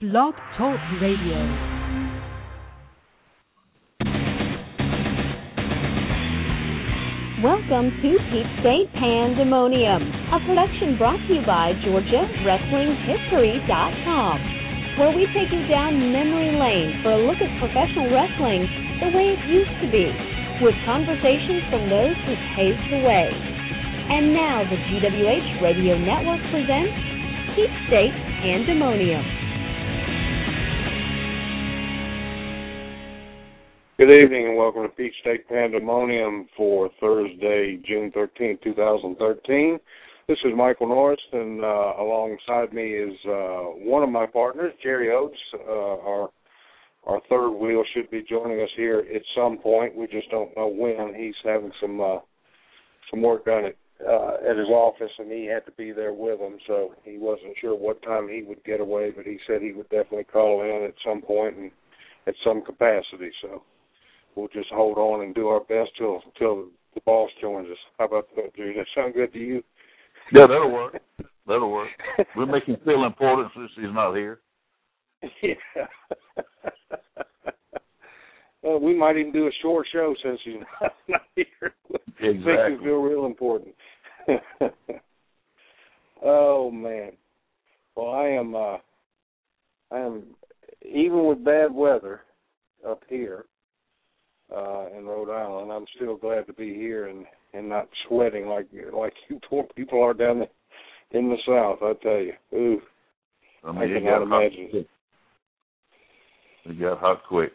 Blog Talk Radio. Welcome to Peach State Pandemonium, a production brought to you by GeorgiaWrestlingHistory.com, where we take you down memory lane for a look at professional wrestling the way it used to be, with conversations from those who paved the way. And now the GWH Radio Network presents Peach State Pandemonium. Good evening and welcome to Peach State Pandemonium for Thursday, June 13, 2013. This is Michael Norris, and alongside me is one of my partners, Jerry Oates. Our third wheel should be joining us here at some point. We just don't know when. He's having some work done at his office, and he had to be there with him, so he wasn't sure what time he would get away, but he said he would definitely call in at some point and at some capacity, so we'll just hold on and do our best till the boss joins us. How about that, dude? That sound good to you? Yeah, that'll work. That'll work. We'll make him feel important since he's not here. Yeah. Well, we might even do a short show since he's not here. Exactly. Makes him feel real important. Oh, man. Well, I am even with bad weather up here in Rhode Island, I'm still glad to be here and not sweating like you poor people are down there in the South, I tell you. Ooh, I cannot imagine. It got hot quick.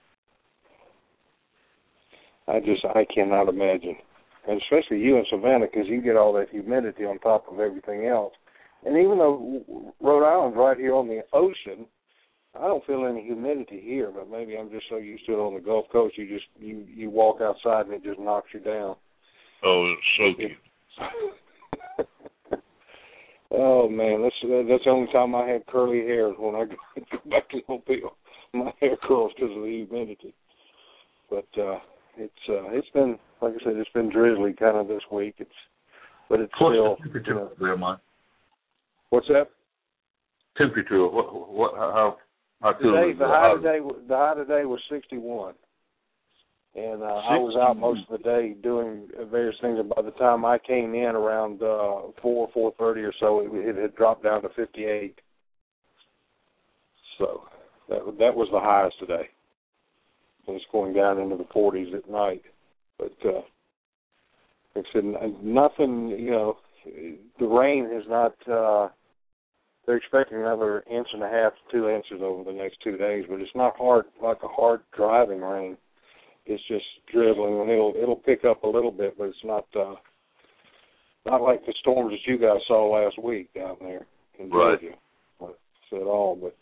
I cannot imagine. And especially you in Savannah, because you get all that humidity on top of everything else. And even though Rhode Island's right here on the ocean, I don't feel any humidity here, but maybe I'm just so used to it on the Gulf Coast. You walk outside and it just knocks you down. Oh, it's soaking. Oh man, that's the only time I had curly hair when I go back to Mobile. My hair curls because of the humidity. But it's been, like I said, it's been drizzly kind of this week. But it's still. What's that? Temperature. What? How today, the high today was 61, and I was out most of the day doing various things. And by the time I came in around 4:30 or so, it had dropped down to 58. So that was the highest today. And it's going down into the 40s at night. But like I said, nothing. You know, the rain has not. They're expecting another 1.5 to 2 inches over the next 2 days, but it's not hard, like a hard driving rain. It's just drizzling, and it'll pick up a little bit, but it's not like the storms that you guys saw last week down there in Georgia at all. But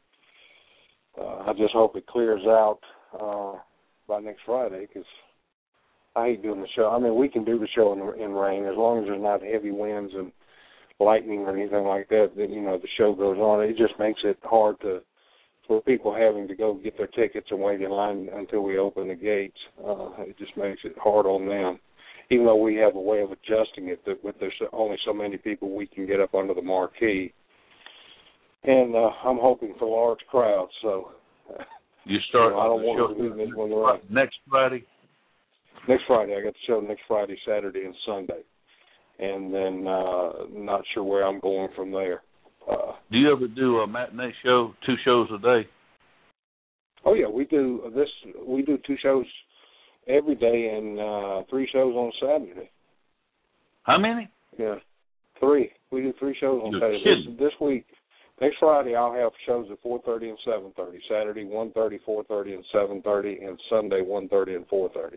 I just hope it clears out by next Friday, because I hate doing the show. I mean, we can do the show in rain as long as there's not heavy winds and lightning or anything like that, then, you know, the show goes on. It just makes it hard for people having to go get their tickets and wait in line until we open the gates. It just makes it hard on them, even though we have a way of adjusting it, but there's only so many people we can get up under the marquee. And I'm hoping for large crowds, so you start. I don't want to do this when we're right. Next Friday? Next Friday. I got the show next Friday, Saturday, and Sunday. And then not sure where I'm going from there. Do you ever do a matinee show, 2 shows a day? Oh yeah, we do 2 shows every day and 3 shows on Saturday. How many? Yeah, 3. We do 3 shows on Saturday. This week, next Friday, I'll have shows at 4:30 and 7:30. Saturday 1:30, 4:30, and 7:30, and Sunday 1:30 and 4:30.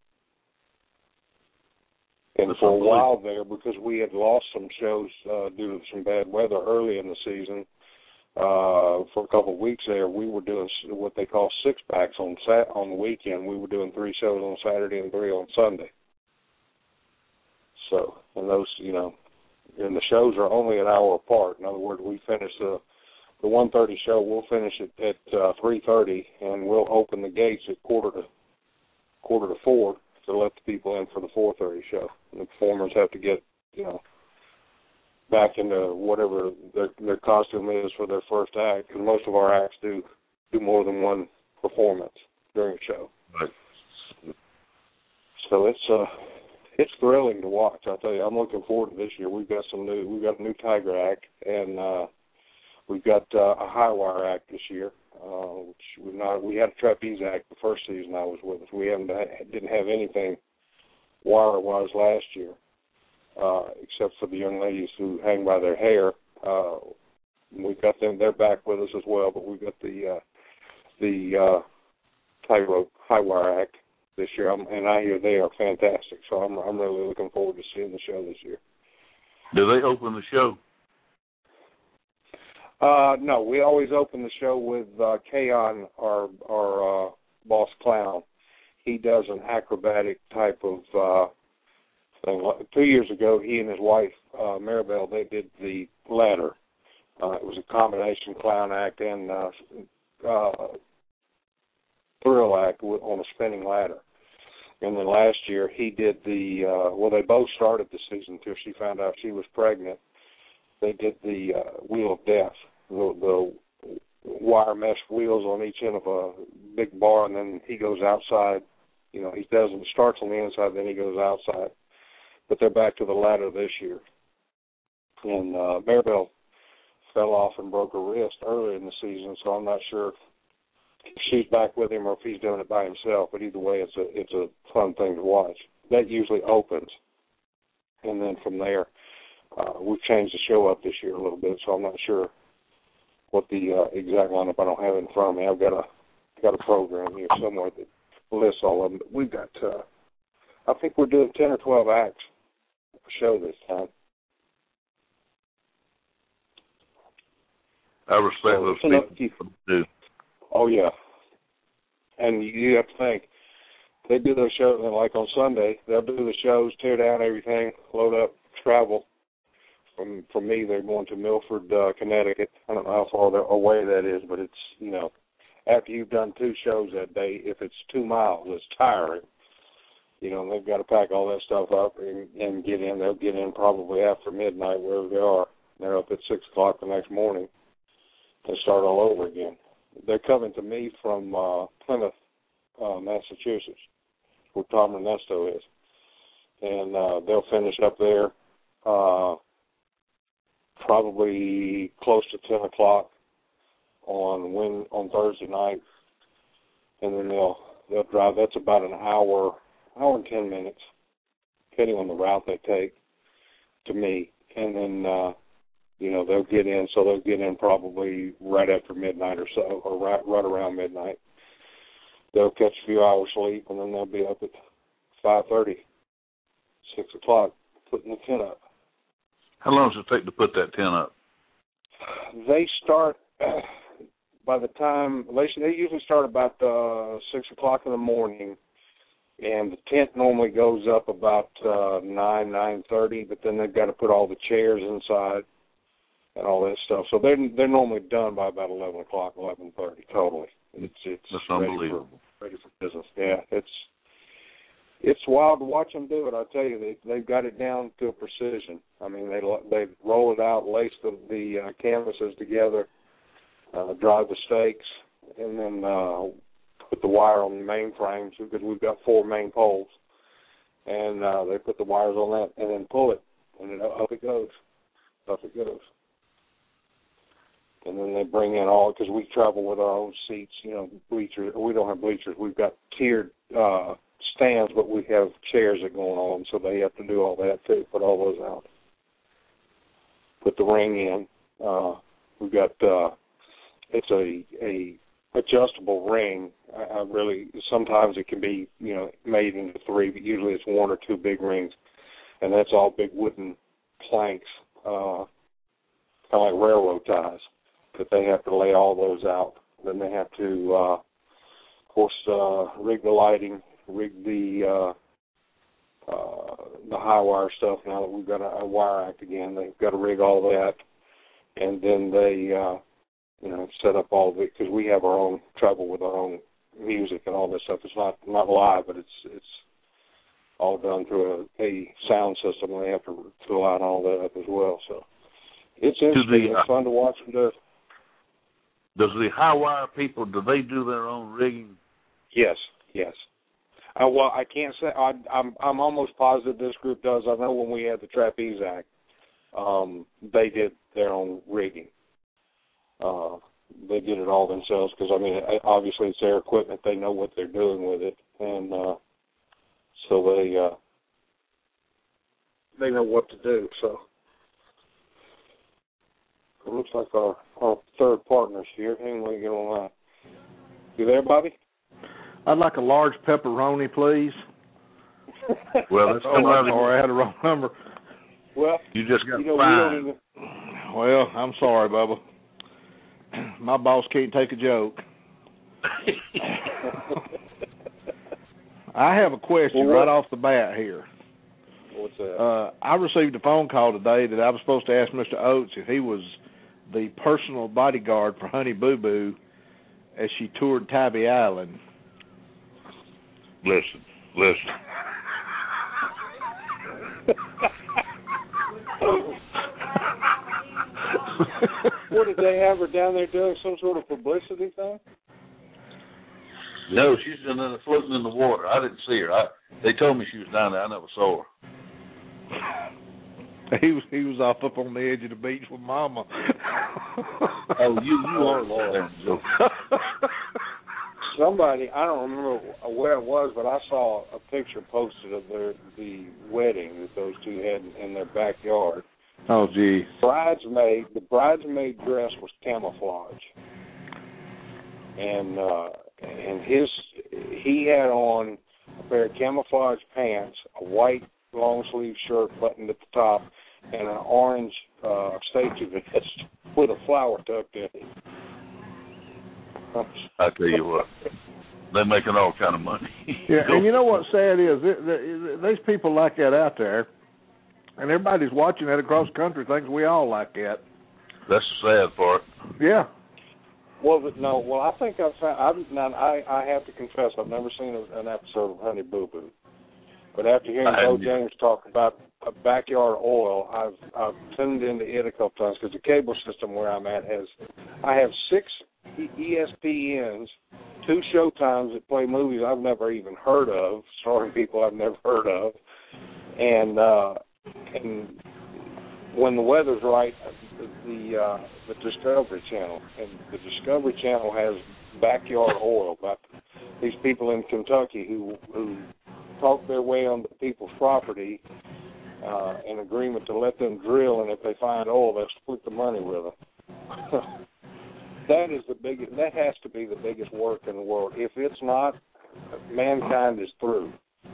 And for a while there, because we had lost some shows due to some bad weather early in the season, for a couple of weeks there, we were doing what they call 6-packs on the weekend. We were doing 3 shows on Saturday and 3 on Sunday. So, and those, you know, and the shows are only an hour apart. In other words, we finish the 1:30 show. We'll finish it at 3:30, and we'll open the gates at quarter to 4 to let the people in for the 4:30 show. And the performers have to get, you know, back into whatever their costume is for their first act, because most of our acts do more than one performance during a show. Right. So it's thrilling to watch. I tell you, I'm looking forward to this year. We've got a new Tiger act, and we've got a high wire act this year. Which we had a trapeze act the first season I was with us. We didn't have anything wire-wise last year, except for the young ladies who hang by their hair. We've got them; they're back with us as well. But we've got the tightrope high wire act this year, and I hear they are fantastic. So I'm really looking forward to seeing the show this year. Do they open the show? No, we always open the show with Kaon, our boss clown. He does an acrobatic type of thing. 2 years ago, he and his wife, Maribel, they did the ladder. It was a combination clown act and thrill act on a spinning ladder. And then last year, he did they both started the season till she found out she was pregnant. They did the Wheel of Death, the wire mesh wheels on each end of a big bar, and then he goes outside. He starts on the inside, then he goes outside. But they're back to the ladder this year. And Maribel fell off and broke her wrist earlier in the season, so I'm not sure if she's back with him or if he's doing it by himself. But either way, it's a fun thing to watch. That usually opens, and then from there, we've changed the show up this year a little bit, so I'm not sure what the exact lineup. I don't have it in front of me. I've got a program here somewhere that lists all of them. But we've got, I think we're doing 10 or 12 acts for show this time. I respect those people too. Oh yeah, and you have to think they do those shows like on Sunday. They'll do the shows, tear down everything, load up, travel. From me, they're going to Milford, Connecticut. I don't know how far away that is, but it's, after you've done 2 shows that day, if it's 2 miles, it's tiring. They've got to pack all that stuff up and get in. They'll get in probably after midnight, wherever they are. They're up at 6 o'clock the next morning and start all over again. They're coming to me from Plymouth, Massachusetts, where Tom Ernesto is. And they'll finish up there probably close to 10 o'clock on Thursday night, and then they'll drive. That's about an hour and 10 minutes, depending on the route they take to me. And then they'll get in. So they'll get in probably right after midnight or so, or right around midnight. They'll catch a few hours sleep, and then they'll be up at 5:30, 6 o'clock, putting the tent up. How long does it take to put that tent up? They start by the time they usually start about 6 o'clock in the morning, and the tent normally goes up about 9:30. But then they've got to put all the chairs inside and all that stuff. So they're normally done by about 11 o'clock, 11:30 totally. It's That's unbelievable. Ready for business. Yeah, it's wild to watch them do it. I tell you, they've got it down to a precision. I mean, they roll it out, lace the canvases together, drive the stakes, and then put the wire on the main frames, because we've got 4 main poles, and they put the wires on that and then pull it, and up it goes. And then they bring in all, because we travel with our own seats, bleachers. We don't have bleachers. We've got tiered stands, but we have chairs that go on them, so they have to do all that too, put all those out. Put the ring in. We've got, it's a adjustable ring. Sometimes it can be, made into 3, but usually it's 1 or 2 big rings, and that's all big wooden planks, kind of like railroad ties, that they have to lay all those out. Then they have to, of course, rig the lighting, rig the high wire stuff. Now that we've got a wire act again, they've got to rig all that, and then they, set up all of it, because we have our own trouble with our own music and all this stuff. It's not live, but it's all done through a sound system, and they have to fill out all that up as well. So It's interesting. It's fun to watch them do. Does the high wire people, do they do their own rigging? Yes. Well, I can't say. I'm almost positive this group does. I know when we had the Trapeze Act, they did their own rigging. They did it all themselves because, I mean, obviously it's their equipment. They know what they're doing with it, and so they know what to do. So it looks like our third partner's here. Hang on, get on that. You there, Bobby? I'd like a large pepperoni, please. Well, that's sorry, I had a wrong number. Well, you just got fined. Well, I'm sorry, Bubba. My boss can't take a joke. I have a question right off the bat here. What's that? I received a phone call today that I was supposed to ask Mr. Oates if he was the personal bodyguard for Honey Boo Boo as she toured Tybee Island. Listen. What, did they have her down there doing some sort of publicity thing? No, she's floating in the water. I didn't see her. They told me she was down there. I never saw her. He was off up on the edge of the beach with Mama. Oh, you are Lord. Somebody, I don't remember where it was, but I saw a picture posted of the wedding that those two had in their backyard. Oh, gee. The bridesmaid dress was camouflage, and he had on a pair of camouflage pants, a white long sleeve shirt buttoned at the top, and an orange safety vest with a flower tucked in it. I tell you what, they're making all kind of money. Yeah, and you know what's sad is there's people like that out there, and everybody's watching that across the country thinks we all like that. That's the sad part. Yeah. Well, no. Well, I think I have to confess I've never seen an episode of Honey Boo Boo, but after hearing Bo James talk about backyard oil, I've tuned into it a couple times because the cable system where I'm at I have 6 ESPNs, 2 Showtimes that play movies I've never even heard of, starring people I've never heard of, and when the weather's right, the Discovery Channel, and the Discovery Channel has backyard oil about these people in Kentucky who talk their way on the people's property in agreement to let them drill, and if they find oil, they'll split the money with them. That has to be the biggest work in the world. If it's not, mankind is through.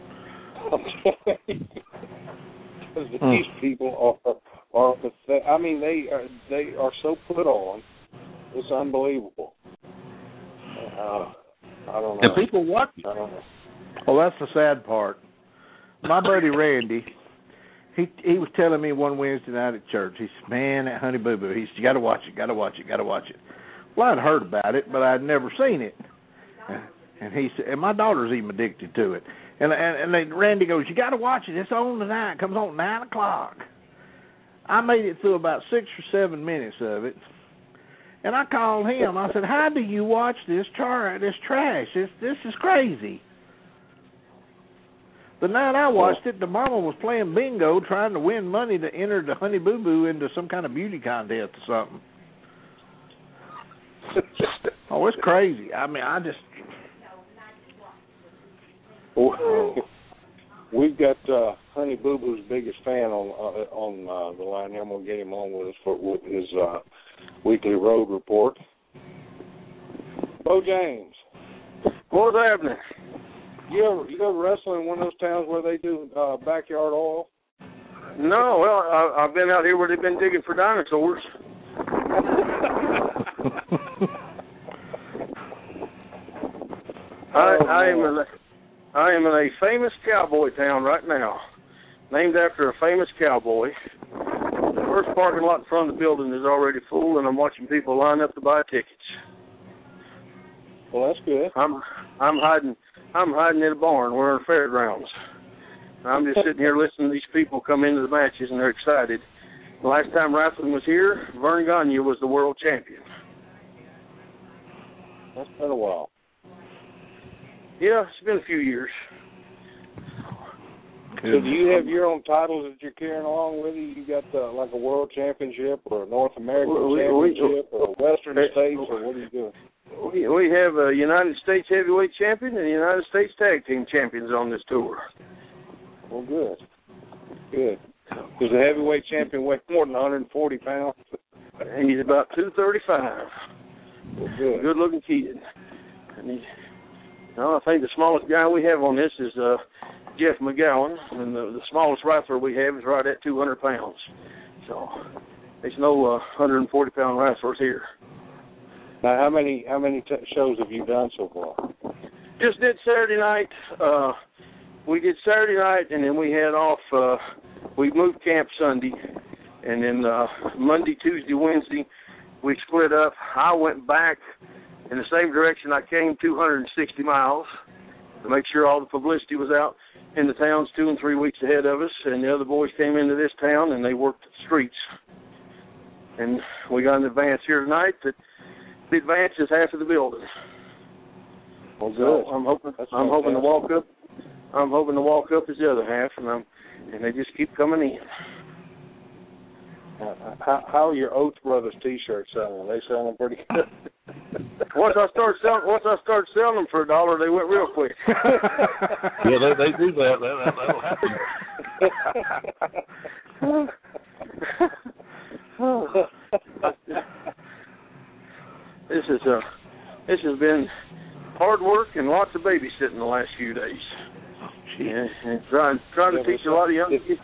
Because these people are pathetic. I mean, they are so put on. It's unbelievable. I don't know. And people watch it. I don't know. Well, that's the sad part. My buddy Randy, he was telling me one Wednesday night at church. He said, "Man, that Honey Boo Boo." He said, "You got to watch it. Got to watch it. Got to watch it." Well, I'd heard about it, but I'd never seen it. And he said, and my daughter's even addicted to it. And Randy goes, "You got to watch it. It's on tonight. It comes on at 9 o'clock." I made it through about 6 or 7 minutes of it, and I called him. I said, "How do you watch this trash? This is crazy." The night I watched it, the mama was playing bingo, trying to win money to enter the Honey Boo Boo into some kind of beauty contest or something. Oh, it's crazy. I mean, I just... We've got Honey Boo Boo's biggest fan on the line here. I'm going to get him on with us with his weekly road report. Bo James. What's happening? You ever wrestle in one of those towns where they do backyard oil? No, well, I've been out here where they've been digging for dinosaurs. I am in a famous cowboy town right now, named after a famous cowboy. The first parking lot in front of the building is already full, and I'm watching people line up to buy tickets. Well, that's good. I'm hiding in a barn. We're in the fairgrounds. I'm just sitting here listening to these people come into the matches, and they're excited. The last time wrestling was here, Vern Gagne was the world champion. That's been a while. Yeah, it's been a few years. So do you have your own titles that you're carrying along with you? You got like a world championship or a North American championship or a Western States, or what are you doing? We have a United States heavyweight champion and a United States tag team champions on this tour. Well, good. Good. Does the heavyweight champion weigh more than 140 pounds? He's about 235. Well, good. Good-looking kid. And I think the smallest guy we have on this is Jeff McGowan, and the smallest wrestler we have is right at 200 pounds. So there's no 140-pound wrestlers here. Now, how many shows have you done so far? Just did Saturday night. We did Saturday night, and then we had off. We moved camp Sunday, and then Monday, Tuesday, Wednesday, we split up. I went back in the same direction I came, 260 miles, to make sure all the publicity was out in the towns 2 and 3 weeks ahead of us, and the other boys came into this town, and they worked the streets. And we got an advance here tonight that the advance is half of the building. Well, good. So I'm hoping to walk up. I'm hoping to walk up as the other half, and they just keep coming in. How are your Oates Brothers T-shirts selling? Are they selling pretty good? Once I started selling them for $1, they went real quick. Yeah, they do that. That'll happen. This has been hard work and lots of babysitting the last few days. Yeah, and trying to teach a lot of young kids.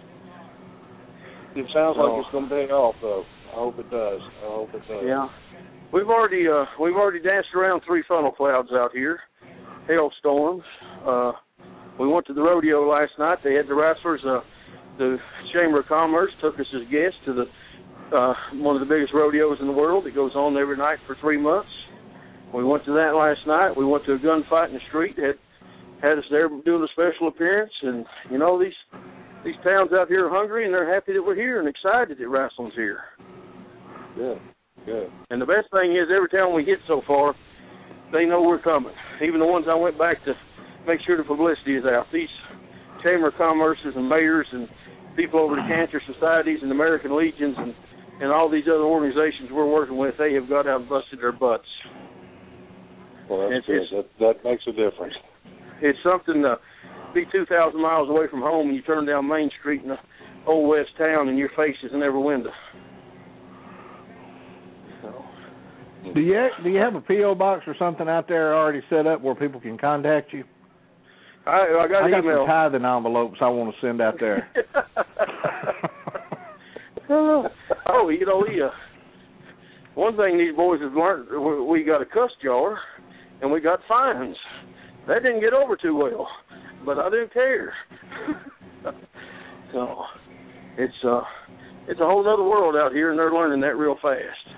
It sounds like it's going to pay off, though. I hope it does. Yeah, we've already danced around 3 funnel clouds out here, hailstorms. We went to the rodeo last night. They had the wrestlers. The Chamber of Commerce took us as guests to the one of the biggest rodeos in the world. It goes on every night for 3 months. We went to that last night. We went to a gunfight in the street. Had us there doing a special appearance, and these towns out here are hungry, and they're happy that we're here and excited that wrestling's here. Good. And the best thing is, every town we hit so far, they know we're coming. Even the ones I went back to make sure the publicity is out. These Chamber of Commerces and mayors and people over the cancer societies and American Legions and all these other organizations we're working with, they have got out and busted their butts. Well, that's good. That makes a difference. It's something to be 2,000 miles away from home and you turn down Main Street in the old West town and your face is in every window. So. Do you have a P.O. box or something out there already set up where people can contact you? I got some tithing envelopes I want to send out there. One thing these boys have learned, we got a cuss jar and we got fines. That didn't get over too well, but I didn't care. So it's a whole other world out here, and they're learning that real fast.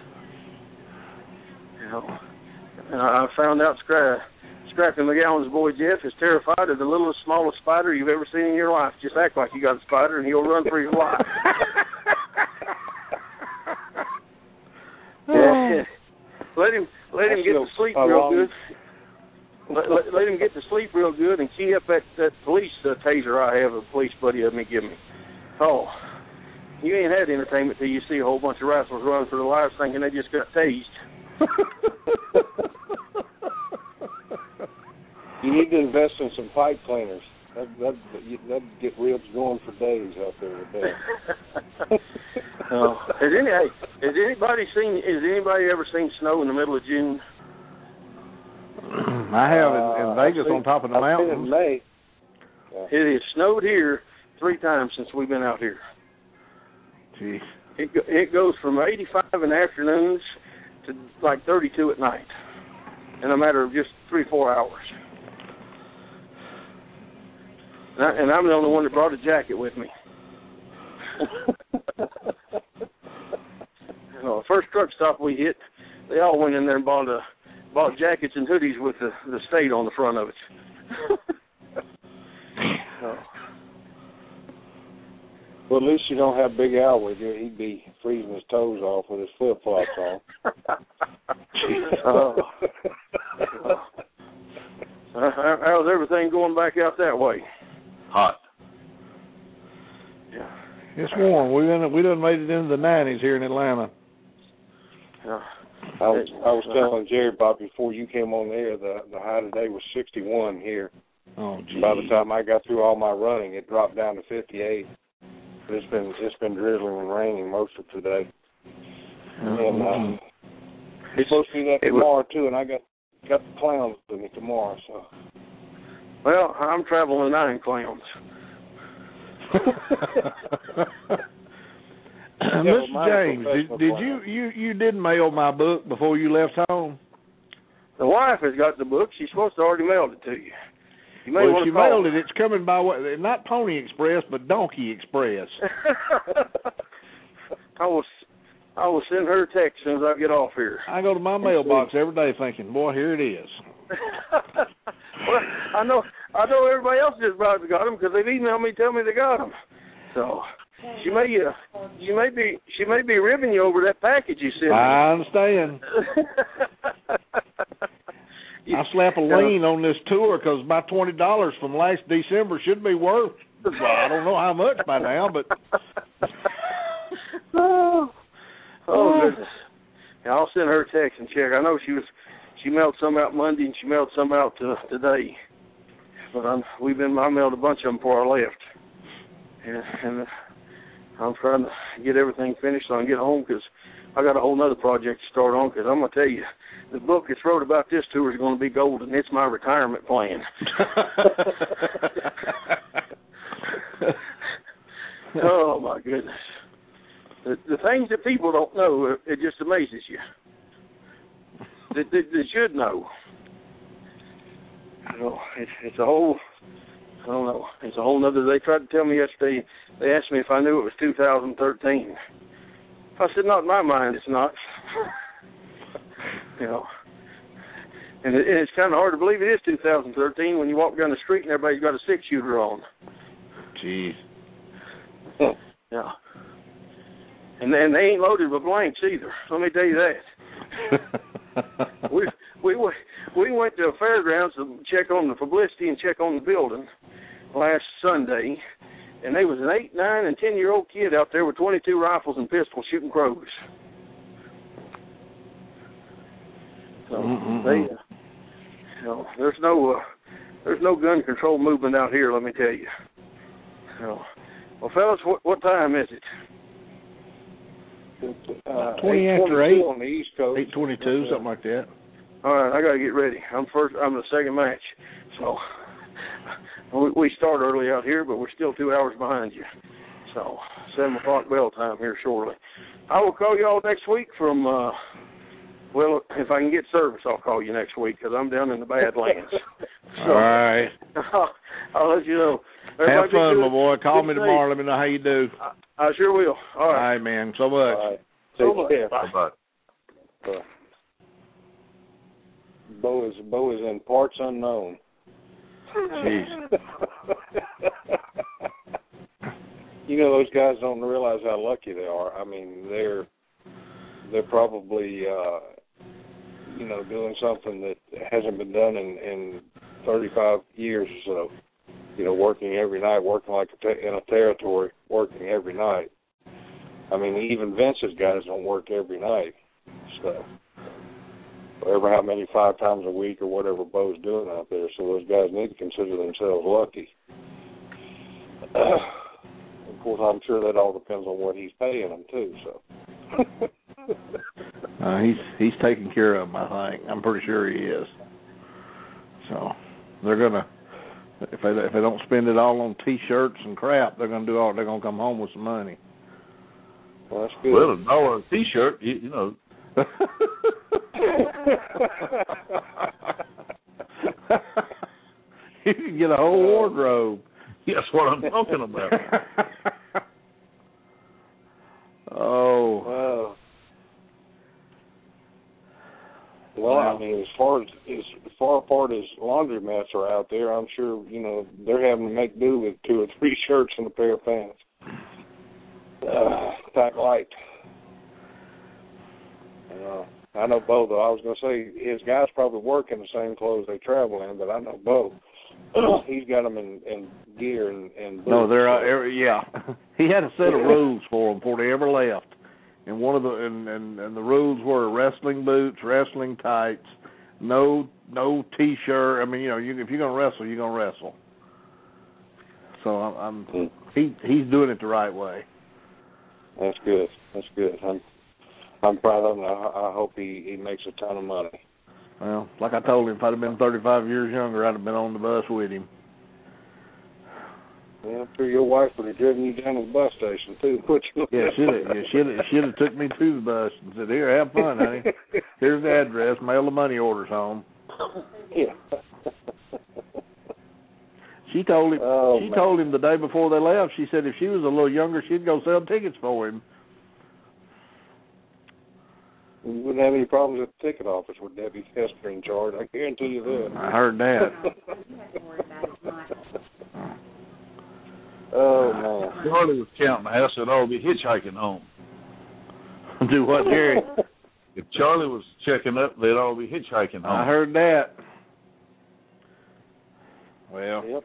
And I found out Scrappy McGowan's boy Jeff is terrified of the littlest, smallest spider you've ever seen in your life. Just act like you got a spider, and he'll run for his life. Let him get to sleep real good. Let him get to sleep real good and key up that police taser I have, a police buddy of me give me. Oh, you ain't had entertainment till you see a whole bunch of wrestlers running for their lives thinking they just got tased. You need to invest in some pipe cleaners. That'd get ribs going for days out there with that. Has anybody ever seen snow in the middle of June? I have in Vegas on top of the mountains. In May. Yeah. It has snowed here 3 times since we've been out here. Jeez. It goes from 85 in the afternoons to like 32 at night in a matter of just 3-4 hours. And I'm the only one that brought a jacket with me. First truck stop we hit, they all went in there and bought jackets and hoodies with the state on the front of it. Well, at least you don't have Big Al with you. He'd be freezing his toes off with his flip-flops on. How's everything going back out that way? Hot. Yeah. It's warm. We done made it into the 90s here in Atlanta. Yeah. I was telling Jerry, Bob, before you came on the air, the high today was 61 here. Oh, geez. By the time I got through all my running, it dropped down to 58. But it's been drizzling and raining most of today. And it's supposed to do that tomorrow too, and I got the clowns with me tomorrow. So. Well, I'm traveling 9 clowns. Mr. James, did you did mail my book before you left home? The wife has got the book. She's supposed to already mailed it to you. You may well, want if to you mailed it, it's coming by not Pony Express, but Donkey Express. I will send her a text as soon as I get off here. I go to my mailbox every day thinking, boy, here it is. Well, I know everybody else just about got them because they've emailed me, tell me they got them. So she may be ribbing you over that package you sent me. I understand. I slap a lien on this tour because my $20 from last December should be worth. Well, I don't know how much by now, but. Oh goodness! Yeah, I'll send her a text and check. I know she mailed some out Monday and she mailed some out today. But I mailed a bunch of them before I left, and I'm trying to get everything finished so I can get home because I got a whole other project to start on. Because I'm gonna tell you, the book that's wrote about this tour is going to be golden. It's my retirement plan. Oh my goodness! The things that people don't know, it just amazes you. They should know. You know, it's a whole. I don't know. It's a whole nother. They tried to tell me yesterday. They asked me if I knew it was 2013. I said, not in my mind. It's not. You know, and it's kind of hard to believe it is 2013 when you walk down the street and everybody's got a 6-shooter on. Jeez. Yeah. And then they ain't loaded with blanks either. Let me tell you that. we went to a fairgrounds to check on the publicity and check on the building last Sunday, and there was an 8, 9, and 10-year-old kid out there with 22 rifles and pistols shooting crows. So they, there's no gun control movement out here. Let me tell you. So, well, fellas, what time is it? 20 after 8 on the East Coast. 8:22, something like that. All right, I got to get ready. I'm the second match, so we start early out here, but we're still 2 hours behind you. So 7 o'clock bell time here shortly. I will call you all next week from. Well, if I can get service, I'll call you next week because I'm down in the Badlands. So, all right. I'll let you know. Have fun, my boy. Call me tomorrow. Let me know how you do. I sure will. All right. All right, man. So much. All right. So much. Bye. Bo is in parts unknown. Jeez. You know, those guys don't realize how lucky they are. I mean, they're probably doing something that hasn't been done in 35 years or so. You know, working every night, working like in a territory, working every night. I mean, even Vince's guys don't work every night. So, whatever, how many 5 times a week or whatever Bo's doing out there. So those guys need to consider themselves lucky. Of course, I'm sure that all depends on what he's paying them too. So. He's taking care of them, I think. I'm pretty sure he is. So they're gonna, if they don't spend it all on T-shirts and crap, they're gonna come home with some money. Well, that's good. Well, $1 a T-shirt, you know. You can get a whole wardrobe. That's what I'm talking about. Oh. Wow. Well, I mean, as far apart as laundromats are out there, I'm sure they're having to make do with 2 or 3 shirts and a pair of pants. Pack light. I know Bo, though. I was going to say his guys probably work in the same clothes they travel in, but I know Bo. He's got them in gear and boots. No, they're yeah. He had a set of rules for them before they ever left, and one of the and the rules were wrestling boots, wrestling tights, no T-shirt. I mean, you know, if you're gonna wrestle, you're gonna wrestle. So he's doing it the right way. That's good. That's good. I'm proud of him. I hope he makes a ton of money. Well, like I told him, if I'd have been 35 years younger, I'd have been on the bus with him. Yeah, I'm sure your wife would have driven you down to the bus station too, put you. Yeah, should have took me to the bus and said, "Here, have fun, honey. Here's the address. Mail the money orders home." Yeah. She told him. Told him the day before they left. She said if she was a little younger, she'd go sell tickets for him. We wouldn't have any problems at the ticket office with Debbie Hester in charge. I guarantee you that. I heard that. Oh, man. Charlie was counting the house, they'd all be hitchhiking home. Do what, Jerry? If Charlie was checking up, they'd all be hitchhiking home. I heard that. Well. Yep.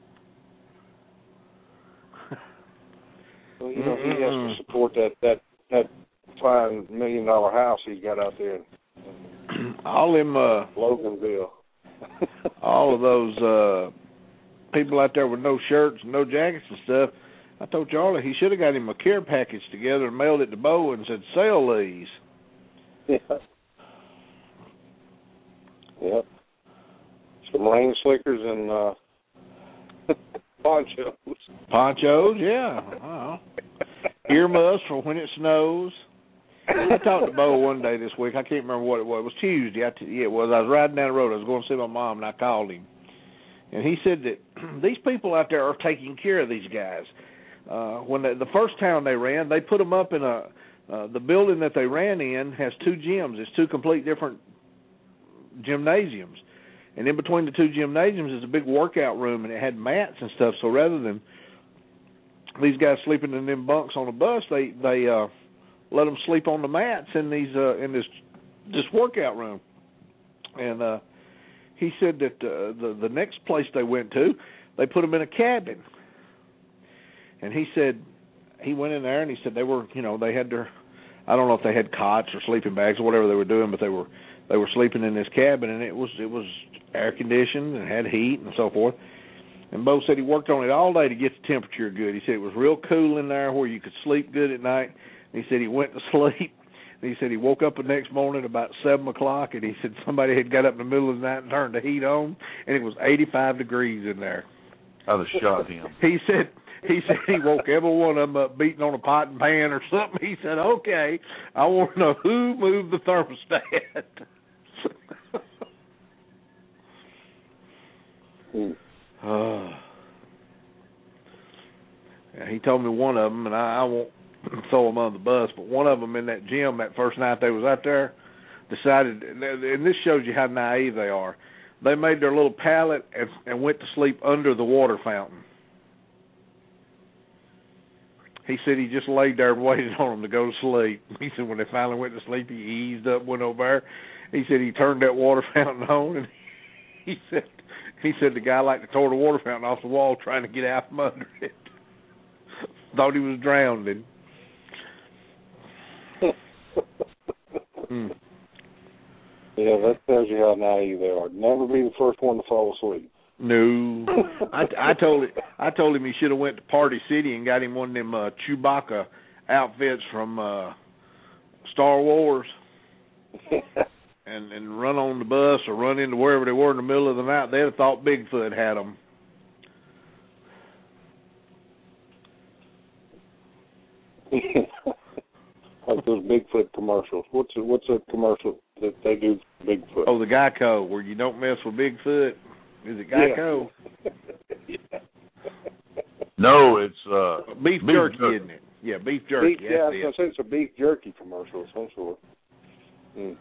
Well, you know, he has to support that $5 million house he's got out there in all them Loganville. all of those people out there with no shirts and no jackets and stuff. I told Charlie he should have got him a care package together and mailed it to Bo and said, "Sell these." Yeah. Yep. Some rain slickers and ponchos. Ponchos, yeah. Wow. Earmuffs for when it snows. I talked to Bo one day this week. I can't remember what it was. It was Tuesday. It was. I was riding down the road. I was going to see my mom, and I called him. And he said that these people out there are taking care of these guys. When the first town they ran, they put them up in the building that they ran in has two gyms. It's two complete different gymnasiums. And in between the two gymnasiums is a big workout room, and it had mats and stuff. So rather than these guys sleeping in them bunks on the bus, they let them sleep on the mats in this workout room. And he said that the next place they went to, they put them in a cabin. And he said he went in there and he said they were, you know, they had their, I don't know if they had cots or sleeping bags or whatever they were doing, but they were sleeping in this cabin, and it was air conditioned and had heat and so forth. And Bo said he worked on it all day to get the temperature good. He said it was real cool in there where you could sleep good at night. And he said he went to sleep. And he said he woke up the next morning about 7 o'clock, and he said somebody had got up in the middle of the night and turned the heat on, and it was 85 degrees in there. I'd have shot him. He said he woke every one of them up beating on a pot and pan or something. He said, "Okay, I want to know who moved the thermostat." Yeah, he told me one of them, and I won't throw them on the bus, but one of them in that gym that first night they was out there decided, and this shows you how naive they are, they made their little pallet and went to sleep under the water fountain. He said he just laid there and waited on them to go to sleep. He said when they finally went to sleep, he eased up, went over there. He said he turned that water fountain on, and he said the guy like to tore the water fountain off the wall trying to get out from under it. Thought he was drowning. Yeah, that tells you how naive they are. Never be the first one to fall asleep. No, I told him he should have went to Party City and got him one of them Chewbacca outfits from Star Wars, and run on the bus or run into wherever they were in the middle of the night. They'd have thought Bigfoot had them. Like those Bigfoot commercials. What's a commercial that they do for Bigfoot? Oh, the Geico, where you don't mess with Bigfoot. Is it Geico? Yeah. No, it's beef jerky, isn't it? Yeah, beef jerky. Yeah, I was going to say it's a beef jerky commercial of some sort. Mm.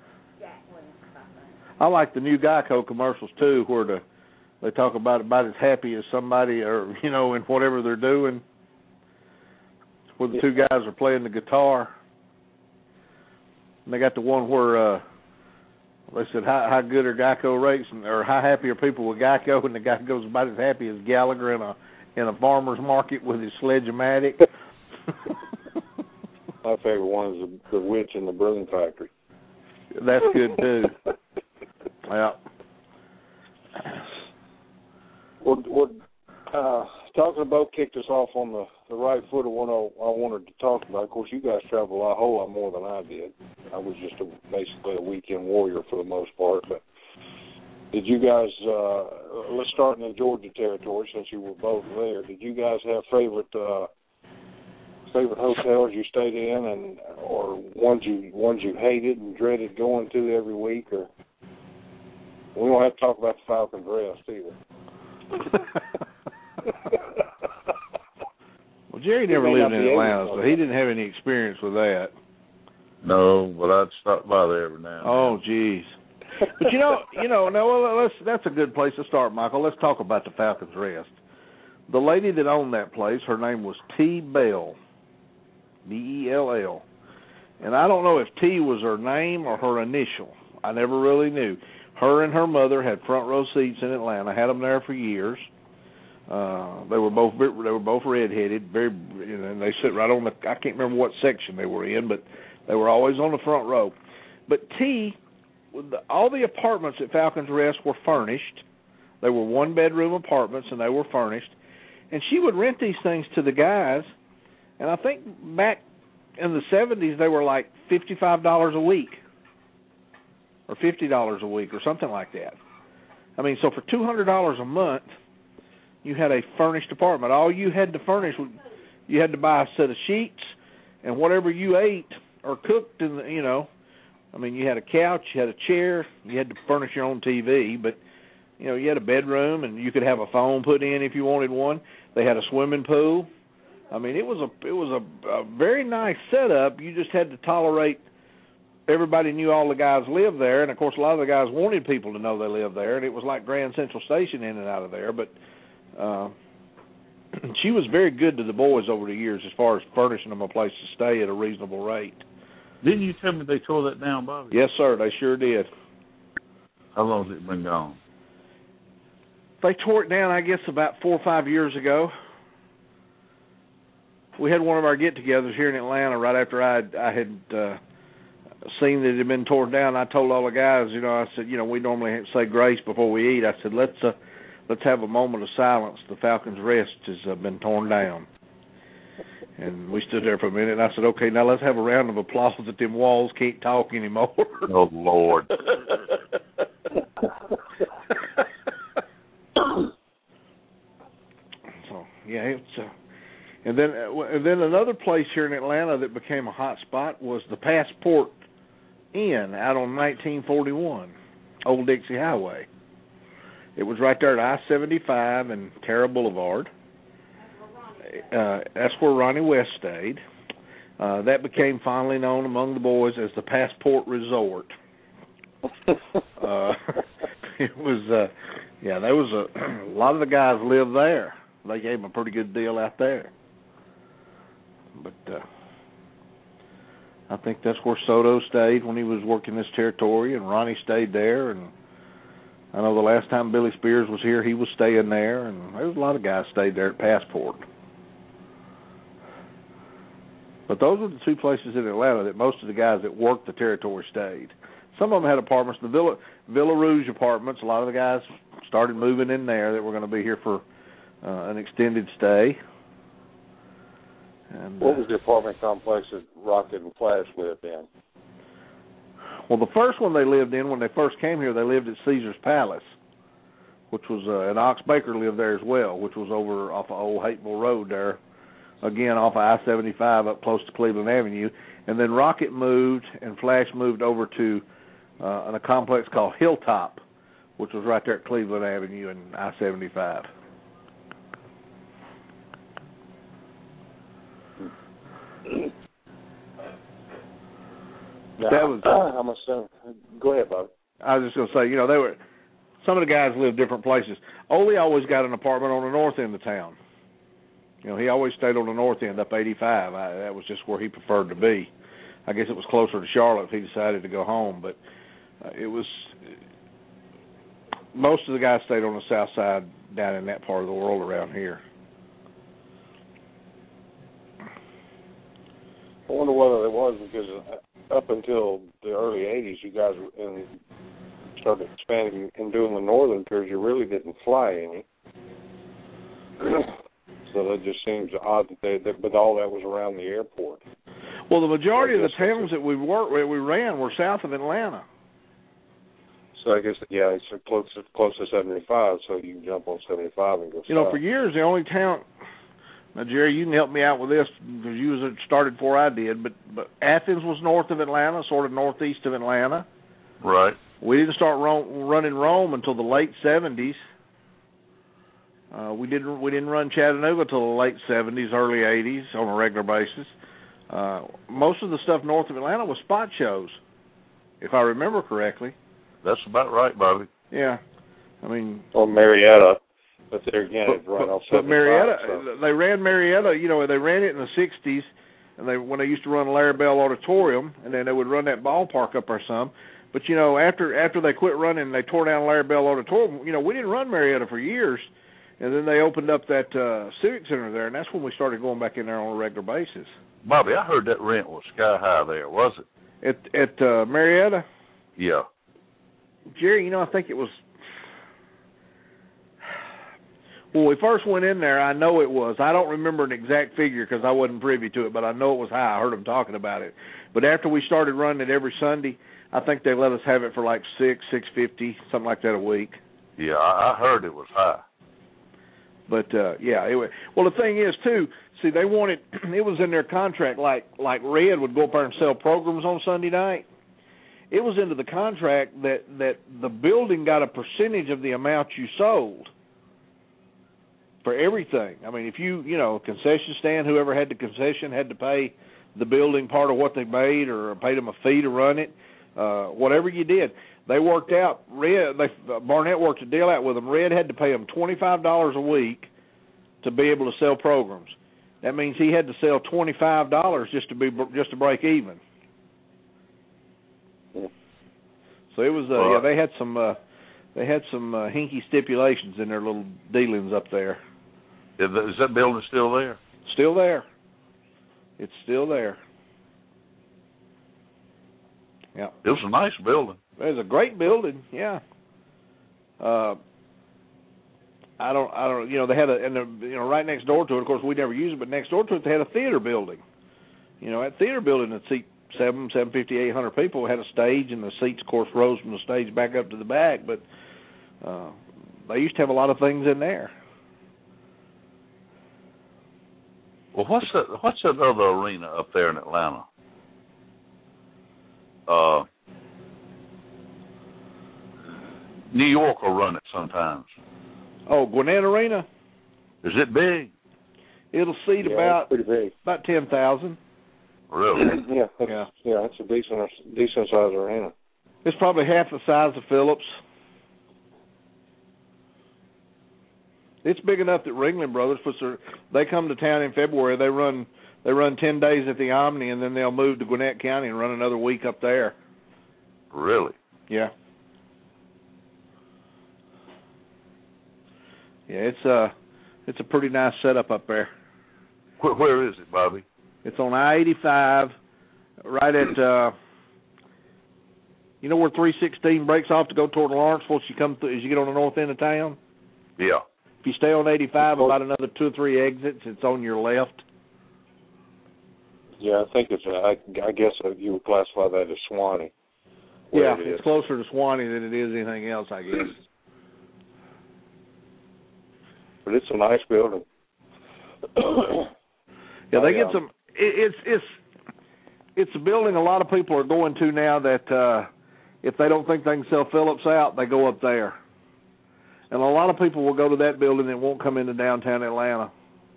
I like the new Geico commercials too, where they talk about as happy as somebody, or in whatever they're doing. where the two guys are playing the guitar. And they got the one where they said, how good are Geico rates, or how happy are people with Geico? And the guy goes about as happy as Gallagher in a farmer's market with his Sledge-O-Matic. My favorite one is the Witch in the Broom Factory. That's good too. Yeah. Well, talking about kicked us off on the right foot of what I wanted to talk about. Of course, you guys travel a whole lot more than I did. I was just basically a weekend warrior for the most part. But did you guys? Let's start in the Georgia territory since you were both there. Did you guys have favorite hotels you stayed in, or ones you hated and dreaded going to every week? Or we don't have to talk about the Falcons Rest either. Well, Jerry never lived in Atlanta, so he didn't have any experience with that. No, but I'd stop by there every now and then. Oh, geez. But that's a good place to start, Michael. Let's talk about the Falcons Rest. The lady that owned that place, her name was T. Bell, Bell, and I don't know if T was her name or her initial. I never really knew. Her and her mother had front row seats in Atlanta. Had them there for years. They were both redheaded, and they sit right on the. I can't remember what section they were in, but they were always on the front row. But T, all the apartments at Falcons Rest were furnished. They were one-bedroom apartments, and they were furnished. And she would rent these things to the guys, and I think back in the 70s they were like $55 a week or $50 a week or something like that. I mean, so for $200 a month, you had a furnished apartment. All you had to furnish, you had to buy a set of sheets and whatever you ate or cooked in the, I mean, you had a couch, you had a chair, you had to furnish your own TV, but you had a bedroom and you could have a phone put in if you wanted one. They had a swimming pool. I mean, it was a very nice setup. You just had to tolerate. Everybody knew all the guys lived there, and of course a lot of the guys wanted people to know they lived there, and it was like Grand Central Station in and out of there. But she was very good to the boys over the years as far as furnishing them a place to stay at a reasonable rate. Didn't you tell me they tore that down, Bobby? Yes, sir, they sure did. How long has it been gone? They tore it down, I guess, about 4 or 5 years ago. We had one of our get-togethers here in Atlanta right after I had seen that it had been torn down. I told all the guys, I said, we normally say grace before we eat. I said, let's have a moment of silence. The Falcons Rest has been torn down. And we stood there for a minute, and I said, okay, now let's have a round of applause that them walls can't talk anymore. Oh, Lord. So, yeah, it's... And then another place here in Atlanta that became a hot spot was the Passport Inn out on 1941, Old Dixie Highway. It was right there at I-75 and Terra Boulevard. That's where Ronnie West stayed. That became finally known among the boys as the Passport Resort. It was, there was a lot of the guys lived there. They gave them a pretty good deal out there. But I think that's where Soto stayed when he was working this territory, and Ronnie stayed there. And I know the last time Billy Spears was here, he was staying there, and there was a lot of guys stayed there at Passport. But those were the two places in Atlanta that most of the guys that worked the territory stayed. Some of them had apartments. The Villa Rouge apartments, a lot of the guys started moving in there that were going to be here for an extended stay. And, what was the apartment complex that Rocket and Flash lived in? Well, the first one they lived in, when they first came here, they lived at Caesar's Palace, which was, and Ox Baker lived there as well, which was over off of Old Hateville Road there, again off of I-75 up close to Cleveland Avenue. And then Rocket moved and Flash moved over to a complex called Hilltop, which was right there at Cleveland Avenue and I-75. Now, that was. I'm assuming. Go ahead, Bob. I was just going to say, they were. Some of the guys lived different places. Ole always got an apartment on the north end of town. You know, he always stayed on the north end up 85. That was just where he preferred to be. I guess it was closer to Charlotte if he decided to go home, but it was most of the guys stayed on the south side down in that part of the world around here. I wonder whether it was because up until the early 80s, you guys started expanding and doing the northern tours. You really didn't fly any. So that just seems odd but all that was around the airport. Well, the majority of the towns that we ran were south of Atlanta. So I guess, yeah, it's close to 75, so you can jump on 75 and go south. You know, for years, the only town... Now, Jerry, you can help me out with this because you started before I did, but Athens was north of Atlanta, sort of northeast of Atlanta. Right. We didn't start running Rome until the late 70s. We didn't run Chattanooga until the late 70s, early 80s on a regular basis. Most of the stuff north of Atlanta was spot shows, if I remember correctly. That's about right, Bobby. Yeah. I mean... Or Marietta. But there again, it's right off 75. But Marietta, so. they ran Marietta, you know, they ran it in the 60s, and when they used to run Larry Bell Auditorium, and then they would run that ballpark up there some. But, you know, after they quit running, they tore down Larry Bell Auditorium. You know, we didn't run Marietta for years, and then they opened up that Civic Center there, and that's when we started going back in there on a regular basis. Bobby, I heard that rent was sky high there, was it? At Marietta? Yeah. Jerry, you know, I think it was... When we first went in there, I know it was. I don't remember an exact figure because I wasn't privy to it, but I know it was high. I heard them talking about it. But after we started running it every Sunday, I think they let us have it for like $650, something like that a week. Yeah, I heard it was high. But, yeah. Well, the thing is, too, see, they wanted, it was in their contract, like Red would go up there and sell programs on Sunday night. It was into the contract that the building got a percentage of the amount you sold. For everything. I mean, if you know, concession stand, whoever had the concession had to pay the building part of what they made or paid them a fee to run it. Whatever you did, they worked out. Barnett worked a deal out with them. Red had to pay them $25 a week to be able to sell programs. That means he had to sell $25 just to break even. So it was yeah, they had some hinky stipulations in their little dealings up there. Is that building still there? Still there. It's still there. Yeah. It was a nice building. It was a great building. Yeah. I don't. You know, they had right next door to it. Of course, we never used it, but next door to it, they had a theater building. You know, that theater building that seat 750, 800 people had a stage, and the seats, of course, rose from the stage back up to the back. But they used to have a lot of things in there. Well, what's that other arena up there in Atlanta? New York will run it sometimes. Oh, Gwinnett Arena? Is it big? It'll seat it's pretty big. about 10,000. Really? Yeah, it's a decent size arena. It's probably half the size of Phillips. It's big enough that Ringling Brothers they come to town in February. They run 10 days at the Omni, and then they'll move to Gwinnett County and run another week up there. Really? Yeah. Yeah, it's a pretty nice setup up there. Where is it, Bobby? It's on I-85, right at you know where 316 breaks off to go toward Lawrenceville as you get on the north end of town? Yeah. If you stay on 85 about another 2 or 3 exits, it's on your left. Yeah, I think it's. I guess you would classify that as Swanee. Yeah, it's closer to Swanee than it is anything else, I guess. But it's a nice building. Yeah, they get some. It's a building a lot of people are going to now that if they don't think they can sell Phillips out, they go up there. And a lot of people will go to that building and won't come into downtown Atlanta.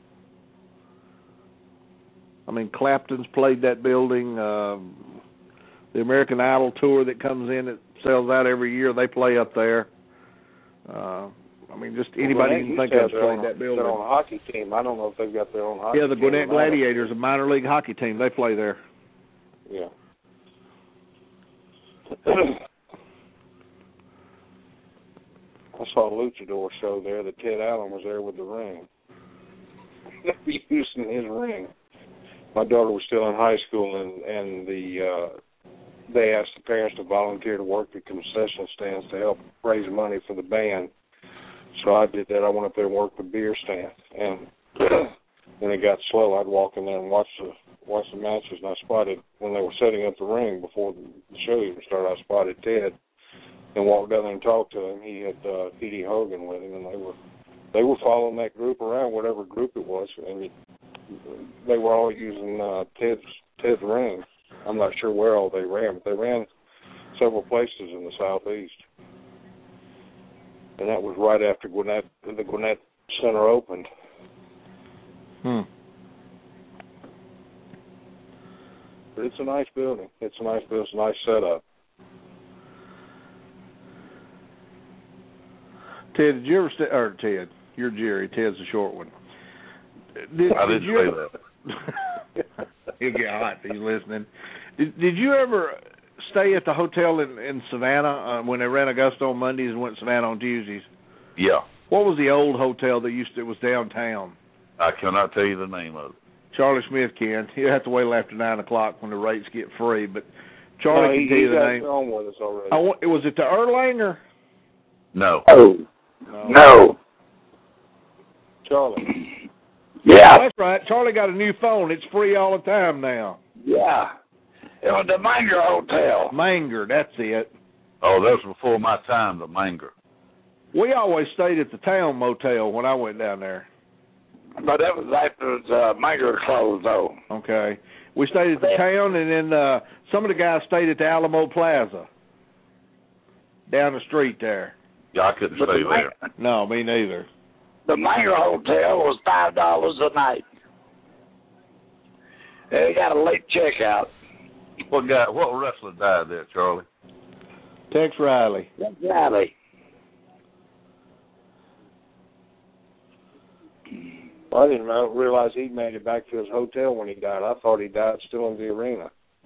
I mean, Clapton's played that building. The American Idol tour that comes in that sells out every year, they play up there. I mean, just anybody you can think of played that building. They're on a hockey team. I don't know if they've got their own hockey team. Yeah, the Gwinnett Gladiators, a minor league hockey team. They play there. Yeah. I saw a luchador show there that Ted Allen was there with the ring. They were using his ring. My daughter was still in high school, and they asked the parents to volunteer to work the concession stands to help raise money for the band. So I did that. I went up there and worked the beer stand, and when it got slow, I'd walk in there and watch the matches. And I spotted when they were setting up the ring before the show even started. I spotted Ted and walked down there and talked to him. He had P.D. Hogan with him, and they were following that group around, whatever group it was, and they were all using Ted's ring. I'm not sure where all they ran, but they ran several places in the southeast. And that was right after the Gwinnett Center opened. But it's a nice building. It's a nice setup. Ted, did you ever stay? Or Ted, you're Jerry. Ted's the short one. I didn't say that. He'll get hot if he's listening. Did you ever stay at the hotel in Savannah when they ran Augusta on Mondays and went to Savannah on Tuesdays? Yeah. What was the old hotel that was downtown? I cannot tell you the name of it. Charlie Smith can. He'll have to wait till after 9 o'clock when the rates get free. But Charlie can tell you the name. He's on with us already. Was it the Erlanger? No. Oh. No. Charlie. Yeah. Oh, that's right. Charlie got a new phone. It's free all the time now. Yeah. It was the Manger Hotel. Manger, that's it. Oh, that was before my time, the Manger. We always stayed at the Town Motel when I went down there. But that was after Manger closed, though. Okay. We stayed at the Town, and then some of the guys stayed at the Alamo Plaza down the street there. Yeah, I couldn't stay there. No, me neither. The Manger Hotel was $5 a night. They got a late checkout. What wrestler died there, Charlie? Tex Riley. Tex Riley. I didn't realize he made it back to his hotel when he died. I thought he died still in the arena.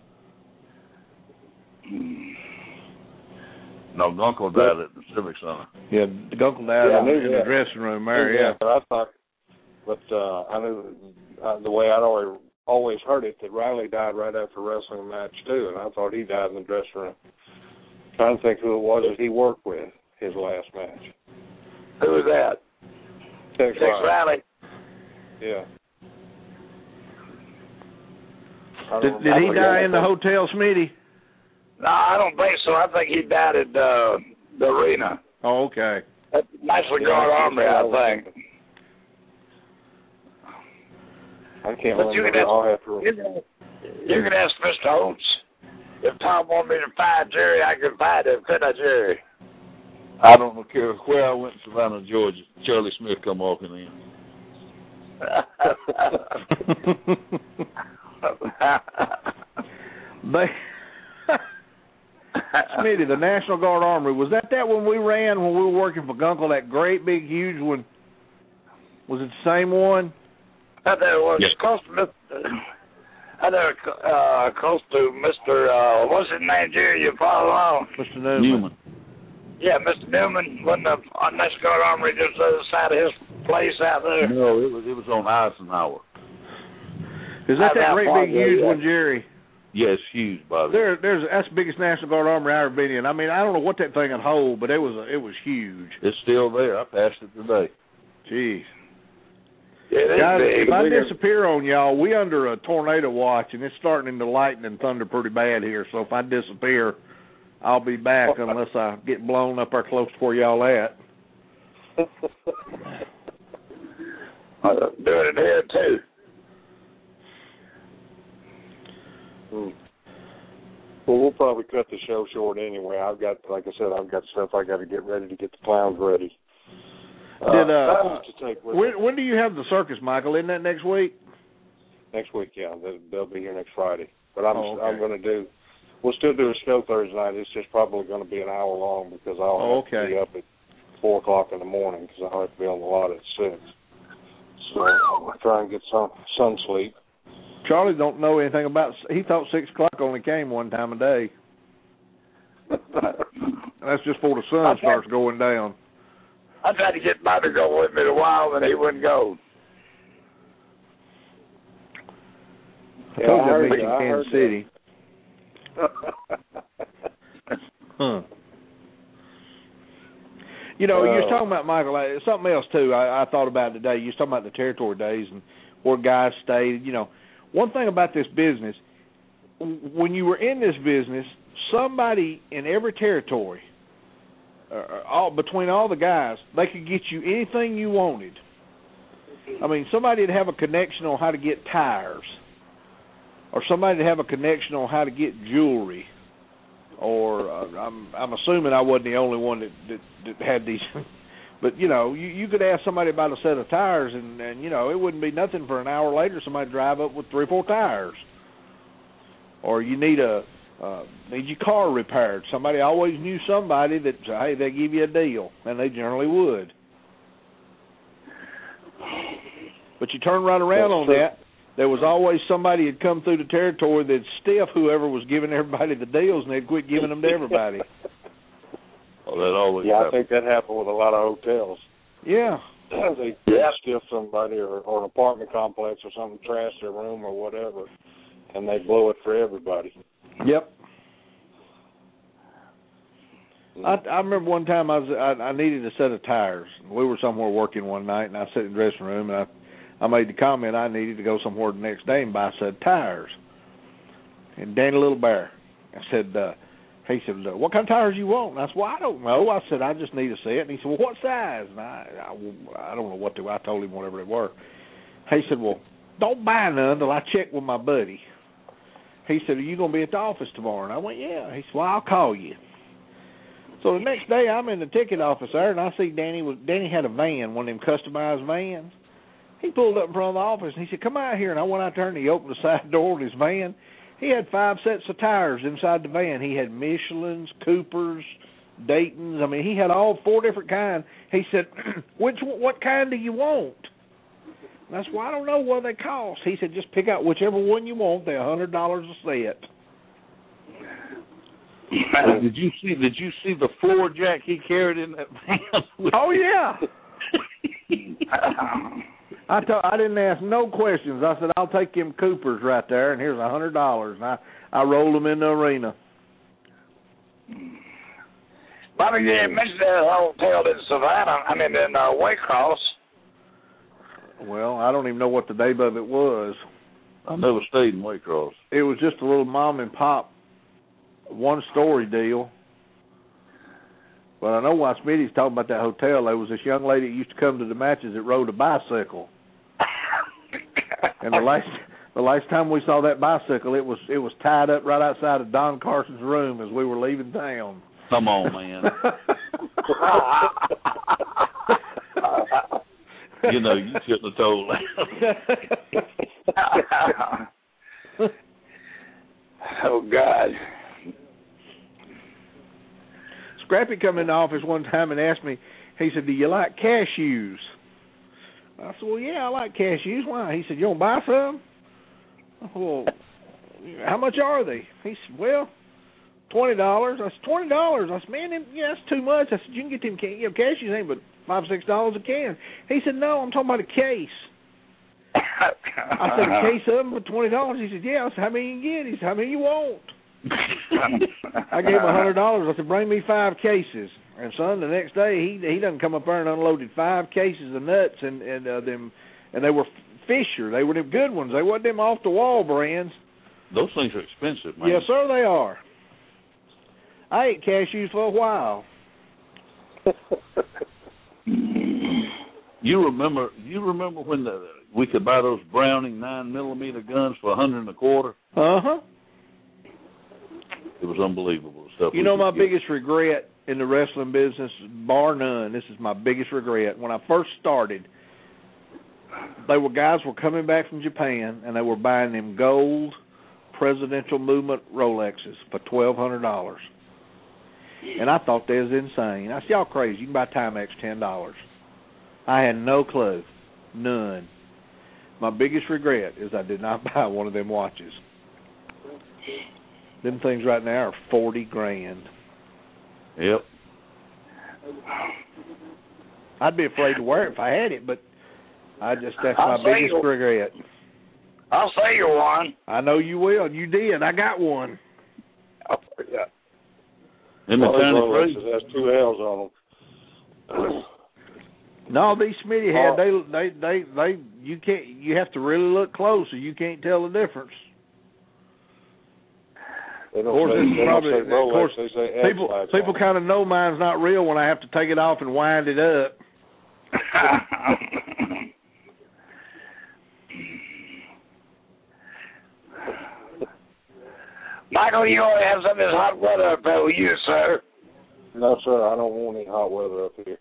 No, Gunkel died at the Civic Center. Yeah, Gunkel died in the dressing room there, yeah. But I thought, I knew the way I'd always heard it, that Riley died right after a wrestling match, too, and I thought he died in the dressing room. Trying to think who it was that he worked with his last match. Who was that? Tex Riley. Yeah. Did he die in the hotel, Smitty? No, I don't think so. I think he died at the arena. Oh, okay. At National Guard Armory, I think. I can't remember. You can ask Mr. Oates. If Tom wanted me to find Jerry, I could find him, couldn't I, Jerry? I don't care where I went in Savannah, Georgia. Charlie Smith come walking in. Smitty, the National Guard Armory, was that one we ran when we were working for Gunkel, that great big huge one? Was it the same one? I thought it was close to Mr. What's his name, Jerry? You follow along? Mr. Newman. Yeah, Mr. Newman wasn't on National Guard Armory just the other side of his place out there. No, it was on Eisenhower. Is that great big huge one, Jerry? Yeah, it's huge, Bobby. That's the biggest National Guard Armory I've ever been in. I mean, I don't know what that thing would hold, but it was huge. It's still there. I passed it today. Jeez. Yeah, guys, big. If I disappear on y'all, we under a tornado watch, and it's starting to lighten and thunder pretty bad here. So if I disappear, I'll be back unless I get blown up there close to where y'all at. Doing it here too. Well, we'll probably cut the show short anyway. Like I said, I've got stuff I got to get ready to get the clowns ready. When do you have the circus, Michael? Isn't that next week? Next week, yeah. They'll be here next Friday. But I'm going to we'll still do a show Thursday night. It's just probably going to be an hour long because I'll have to be up at 4 o'clock in the morning because I have to be on the lot at 6. So I try and get some sun sleep. Charlie don't know anything about. He thought 6 o'clock only came one time a day. That's just before the sun starts going down. I tried to get Bobby to go with me a while, but he wouldn't go. I told you I'd meet in Kansas City. Huh. You know, you was talking about, Michael, something else, too, I thought about today. You was talking about the territory days and where guys stayed. You know, one thing about this business, when you were in this business, somebody in every territory, between all the guys, they could get you anything you wanted. I mean, somebody would have a connection on how to get tires, or somebody would have a connection on how to get jewelry, or I'm assuming I wasn't the only one that had these. But, you know, you could ask somebody about a set of tires, and you know, it wouldn't be nothing for an hour later somebody drive up with 3 or 4 tires. Or you need your car repaired. Somebody always knew somebody that, hey, they give you a deal, and they generally would. But you turn right around on that, there was always somebody had come through the territory that'd stiff whoever was giving everybody the deals, and they'd quit giving them to everybody. Oh, that always I happens. think that happened with a lot of hotels. Yeah. They stiff somebody or an apartment complex or something, trash their room or whatever, and they blow it for everybody. Yep. I remember one time I needed a set of tires. We were somewhere working one night, and I sat in the dressing room, and I made the comment I needed to go somewhere the next day and buy a set of tires. And Danny Little Bear, I said, he said, what kind of tires you want? And I said, well, I don't know. I said, I just need a set. And he said, well, what size? And I don't know what I told him whatever they were. He said, well, don't buy none till I check with my buddy. He said, are you going to be at the office tomorrow? And I went, yeah. He said, well, I'll call you. So the next day I'm in the ticket office there, and I see Danny had a van, one of them customized vans. He pulled up in front of the office, and he said, come out here. And I went out there, and he opened the side door of his van. He had 5 sets of tires inside the van. He had Michelins, Coopers, Daytons. I mean, he had all 4 different kinds. He said, what kind do you want? And I said, well, I don't know what they cost. He said, just pick out whichever one you want. They're $100 a set. Did you see the floor jack he carried in that van? Oh yeah. I didn't ask no questions. I said, I'll take them Coopers right there, and here's $100. And I rolled them in the arena. Bobby, you mentioned that hotel in Savannah. I mean, in Waycross. Well, I don't even know what the name of it was. I never stayed in Waycross. It was just a little mom and pop, 1-story deal. But I know why Smitty's talking about that hotel. There was this young lady that used to come to the matches that rode a bicycle. And the last time we saw that bicycle, it was tied up right outside of Don Carson's room as we were leaving town. Come on, man. You know, you shouldn't have told that. Oh, God. Scrappy come in the office one time and asked me, he said, do you like cashews? I said, well, yeah, I like cashews. Why? He said, you want to buy some? I said, well, how much are they? He said, well, $20. I said, $20? I said, man, that's too much. I said, you can get them cashews ain't but $5 or $6 a can. He said, no, I'm talking about a case. I said, a case of them for $20? He said, yeah. I said, how many you can get? He said, how many you want? I gave him $100. I said, bring me 5 cases. And son, the next day he done come up there and unloaded 5 cases of nuts and they were Fisher. They were them good ones. They wasn't them off the wall brands. Those things are expensive, man. Yes, sir, they are. I ate cashews for a while. You remember when we could buy those Browning 9mm guns for $125? Uh-huh. It was unbelievable stuff. You know my biggest regret in the wrestling business, bar none, this is my biggest regret. When I first started, guys were coming back from Japan, and they were buying them gold Presidential Movement Rolexes for $1,200. And I thought they was insane. I said, y'all crazy. You can buy Timex $10. I had no clue. None. My biggest regret is I did not buy one of them watches. Them things right now are $40,000. Yep. I'd be afraid to wear it if I had it, but that's my biggest regret. I'll sell you one. I know you will. You did. I got one. Oh, yeah. And the tiny Rolexes has 2 L's on them. No, these Smitty had they you can't, you have to really look close or you can't tell the difference. They don't say Rolex, they say people kind of know mine's not real when I have to take it off and wind it up. Michael, you only have some of this hot weather up there with you, sir. No, sir, I don't want any hot weather up here.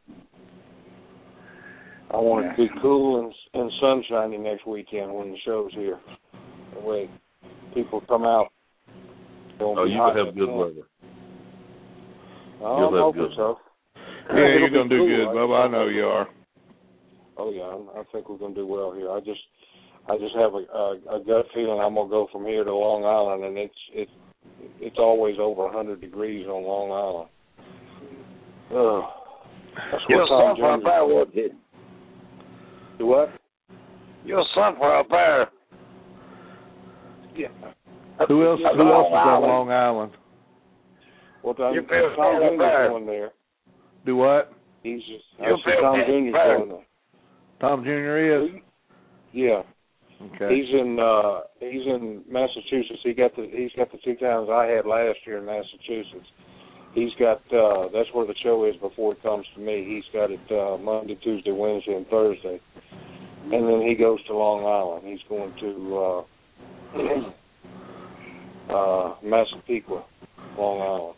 I want it to be cool and sunshiny next weekend when the show's here. That way people come out. Oh, you will have good weather. I'm hoping so. Yeah, you're going to do good, Bubba. I know you are. Oh, yeah, I think we're going to do well here. I just have a gut feeling I'm going to go from here to Long Island, and it's always over 100 degrees on Long Island. That's You're what somewhere up there, won't you? Do what? You're somewhere up there. Yeah. Who else is on Long Island? Well, Tom You feel Jr.'s better. going there. Do what? He's just You feel Tom better. Jr.'s going there. Tom Jr. is? Yeah. Okay. He's in Massachusetts. He's got the 2 towns I had last year in Massachusetts. He's got that's where the show is before it comes to me. He's got it Monday, Tuesday, Wednesday, and Thursday, and then he goes to Long Island. He's going to Massapequa, Long Island,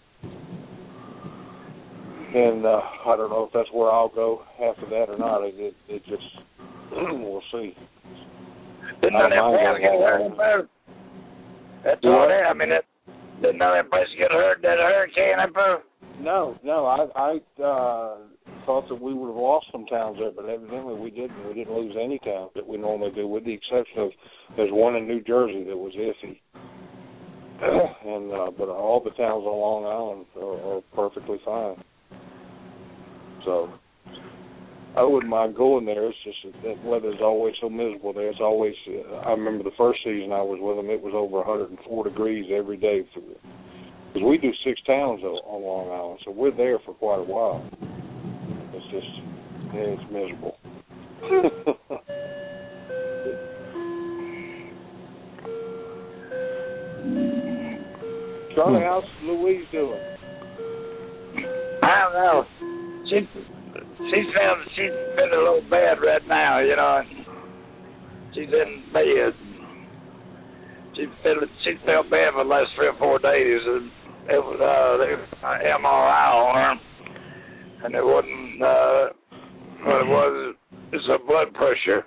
and I don't know if that's where I'll go after that or not. It just we'll see. Didn't know that place get hurt up there? That's all that. I mean, didn't know that place get hurt, that hurricane up there? No. I thought that we would have lost some towns there, but evidently we didn't. We didn't lose any towns that we normally do, with the exception of there's one in New Jersey that was iffy. And but all the towns on Long Island are perfectly fine. So I wouldn't mind going there. It's just that weather's always so miserable there. It's always. I remember the first season I was with them. It was over 104 degrees every day. Because we do 6 towns on Long Island, so we're there for quite a while. It's just, it's miserable. Charlie, how's Louise doing? I don't know. She's been a little bad right now, you know. She's in bed. She felt bad for the last 3 or 4 days. And it was an MRI on her, and it wasn't what it was. It's a blood pressure.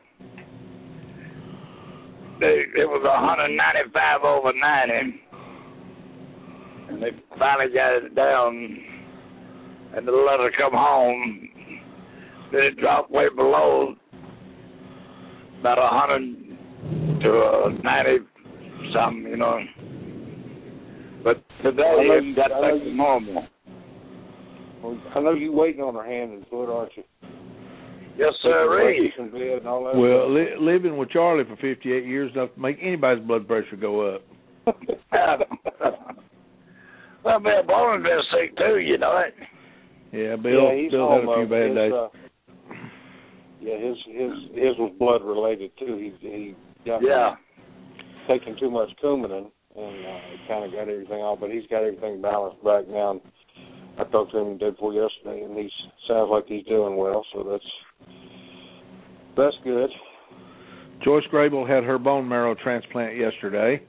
It was 195 over 90, and they finally got it down, and they let her come home. Then it dropped way below about 100 to 90 something, you know. But today it got back to normal. Well, I know you're waiting on her hand and foot, aren't you? Yes, sir. Well, living with Charlie for 58 years enough to make anybody's blood pressure go up. Well, Bill Bowman's been sick too, you know it. Yeah, Bill had a few bad days. His was blood related too. He got taking too much Coumadin and kind of got everything off, but he's got everything balanced back now. I talked to him the day before yesterday, and he sounds like he's doing well, so that's good. Joyce Grable had her bone marrow transplant yesterday,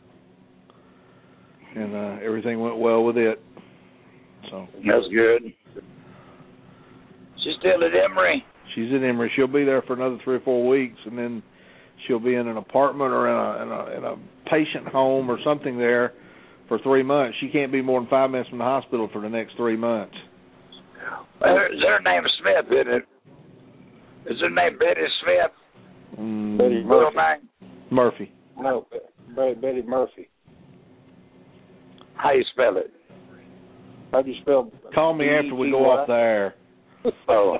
and everything went well with it. So that's good. She's still at Emory? She's at Emory. She'll be there for another 3 or 4 weeks, and then she'll be in an apartment or in a patient home or something there for 3 months. She can't be more than 5 minutes from the hospital for the next 3 months. Well, is her name Smith, isn't it? Is her name Betty Smith? Betty Murphy. Murphy. No, Betty Murphy. How you spell it? How do you spell? Call me after we go off the air. Oh.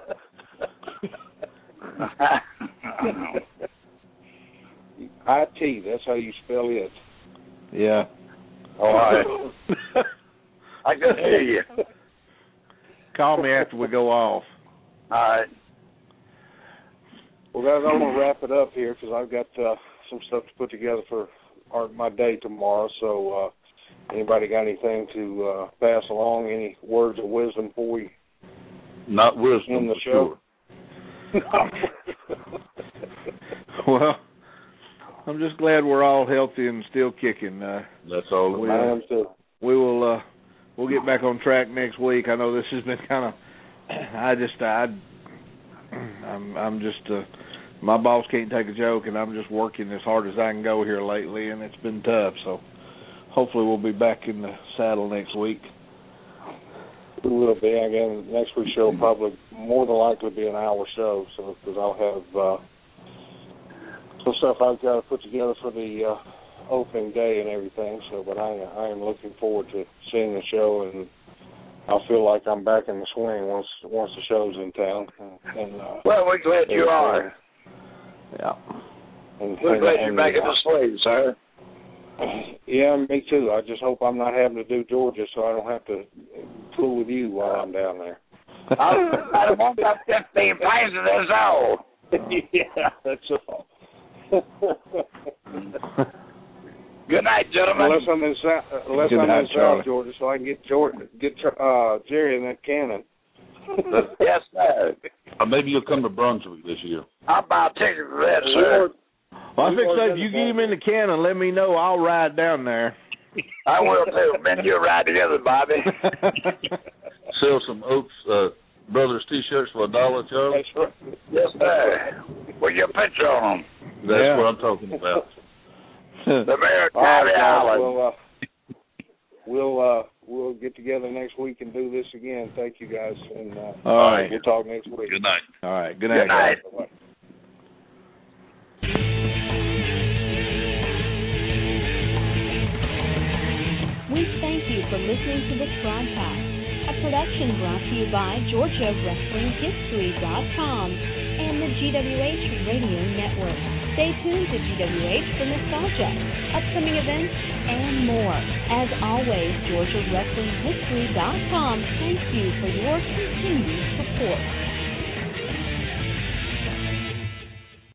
IT, that's how you spell it. Yeah. All right. I can hear you. Call me after we go off. All right. Well, guys, I'm going to wrap it up here because I've got some stuff to put together for my day tomorrow. So anybody got anything to pass along, any words of wisdom before we Not wisdom, end the for show? sure. Well, I'm just glad we're all healthy and still kicking. That's all that I matters. am too. We'll get back on track next week. I know this has been kind of. I'm just. My boss can't take a joke, and I'm just working as hard as I can go here lately, and it's been tough. So, hopefully, we'll be back in the saddle next week. We will be. Again, next week's show will probably more than likely be an hour show, so because I'll have some stuff I've got to put together for the opening day and everything. So, but I am looking forward to seeing the show, and I feel like I'm back in the swing once the show's in town. Well, we're glad you are. Yeah. We're glad you're back in the swing, sir. Yeah, me too. I just hope I'm not having to do Georgia so I don't have to fool with you while I'm down there. I want up 15 pounds of this all. Yeah, that's all. Good night, gentlemen. Unless I'm in South Georgia, so I can get Jerry in that cannon. Yes, sir. Maybe you'll come to Brunswick this year. I'll buy a ticket for that, sir. Well, I think so. If you get him in the cannon, let me know. I'll ride down there. I will too. Man, you'll ride together, Bobby. Sell some Oaks Brothers T-shirts for $1, Charlie. That's right. Yes, sir. With your picture on them. That's what I'm talking about. The Bear All right, Island. We'll get together next week and do this again. Thank you, guys, and all right, we'll talk next week. Good night. All right, good night. Good night. Bye-bye. We thank you for listening to the Tridecast, a production brought to you by GeorgiaWrestlingHistory.com and the GWH Radio Network. Stay tuned to GWH for nostalgia, upcoming events, and more. As always, GeorgiaWrestlingHistory.com thanks you for your continued support.